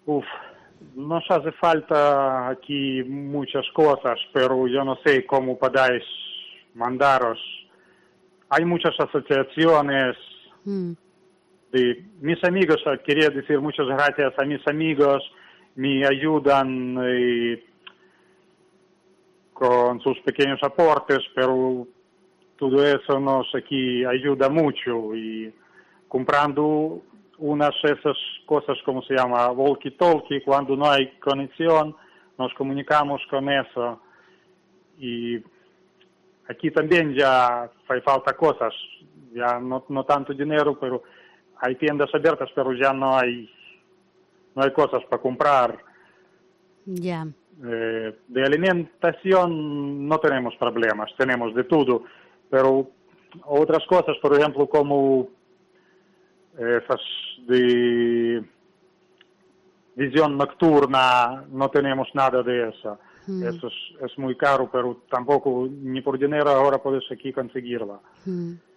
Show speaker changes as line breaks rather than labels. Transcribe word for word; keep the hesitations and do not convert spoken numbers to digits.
Uf, nos hace falta aquí muchas cosas, pero yo no sé cómo podáis mandaros. Hay muchas asociaciones
Mm.
de mis amigos, quería decir muchas gracias a mis amigos, me ayudan eh, con sus pequeños aportes, pero todo eso nos aquí ayuda mucho y comprando unas esas cosas, como se llama, walkie-talkie, cuando no hay conexión, nos comunicamos con eso. Y aquí también ya hay falta cosas, ya no, no tanto dinero, pero hay tiendas abiertas, pero ya no hay, no hay cosas para comprar.
Ya.
Eh, de alimentación no tenemos problemas, tenemos de todo, pero otras cosas, por ejemplo, como esas de visión nocturna, no tenemos nada de eso.
Mm.
Eso es, es muy caro, pero tampoco ni por dinero ahora puedes aquí conseguirla.
Mm.